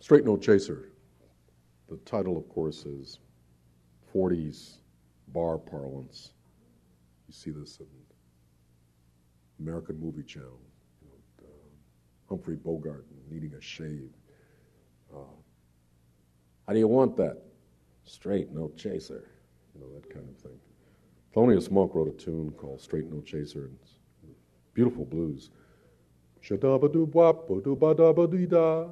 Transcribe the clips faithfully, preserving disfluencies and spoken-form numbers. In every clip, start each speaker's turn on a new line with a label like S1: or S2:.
S1: Straight No Chaser. The title, of course, is forties bar parlance. You see this in American Movie Channel. You know, uh, Humphrey Bogart needing a shave. Uh, how do you want that? Straight No Chaser. You know, that kind of thing. Thelonious Monk wrote a tune called Straight No Chaser. And it's beautiful blues. Shadaba-doo-wop-ba-doo-ba-da-ba-dee-da,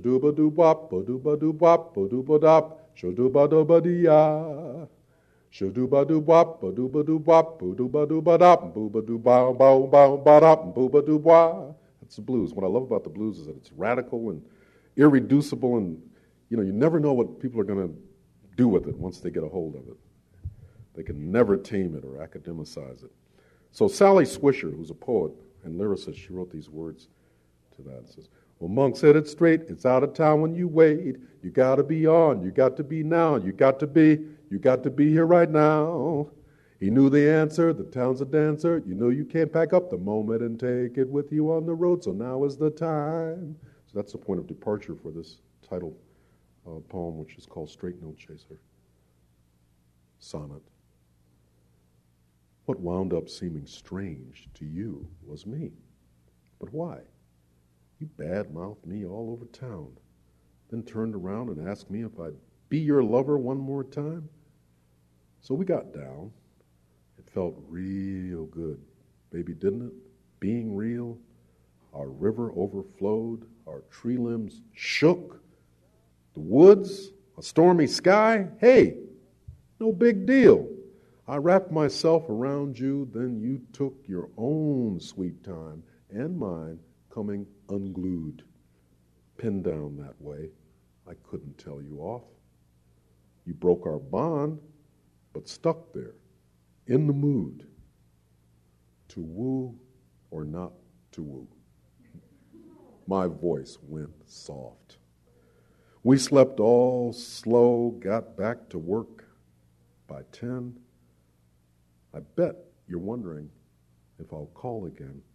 S1: shadooba-doo-wop-ba-doo-ba-doo-wop-ba-doo-ba-dop, shadooba-doo-ba-dee-ya, shadooba-doo-wop-ba-doo-ba-doo-wop, ba-doo-ba-doo-ba-dop, boo-ba-doo-bow-bow-bow-ba-dop, boo-ba-doo-wah. That's the blues. What I love about the blues is that it's radical and irreducible, and you know, you never know what people are going to do with it once they get a hold of it. They can never tame it or academicize it. So Sally Swisher, who's a poet and lyricist, she wrote these words to that. It says, well, Monk said it straight, it's out of town when you wait. You got to be on, you got to be now, you got to be, you got to be here right now. He knew the answer, the town's a dancer. You know you can't pack up the moment and take it with you on the road, so now is the time. So that's the point of departure for this title uh, poem, which is called Straight No Chaser. Sonnet. What wound up seeming strange to you was me. But why? You bad-mouthed me all over town, then turned around and asked me if I'd be your lover one more time. So we got down. It felt real good, baby, didn't it? Being real. Our river overflowed, our tree limbs shook, the woods, a stormy sky. Hey, no big deal. I wrapped myself around you, then you took your own sweet time and mine coming unglued. Pinned down that way, I couldn't tell you off. You broke our bond, but stuck there, in the mood, to woo or not to woo. My voice went soft. We slept all slow, got back to work by ten. I bet you're wondering if I'll call again